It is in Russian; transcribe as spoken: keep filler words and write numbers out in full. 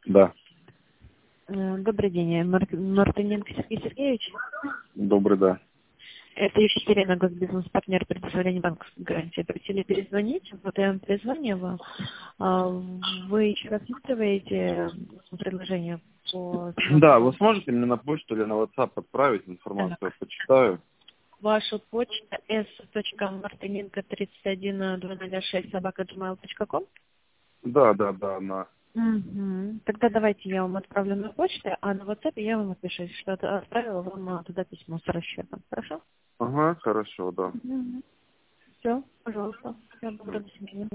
Да. Э, Добрый день, Мар- Мартыненко Сергей Сергеевич. Добрый, да. Это Екатерина, госбизнес-партнер предоставления банковской гарантии. Просили перезвонить, вот я вам перезвонила. А, Вы еще рассматриваете предложение по Да, вы смартфону? сможете мне на почту или на WhatsApp отправить информацию, я Так. почитаю. Ваша почта эс точка мартыненко тридцать один двести шесть собака джимейл точка ком. Да, да, да, на. Угу. Тогда давайте я вам отправлю на почту, а на WhatsApp я вам напишу, что от- отправила вам а, туда письмо с расчетом. Хорошо? Ага, хорошо, да. Все, пожалуйста. Всего доброго, до свидания.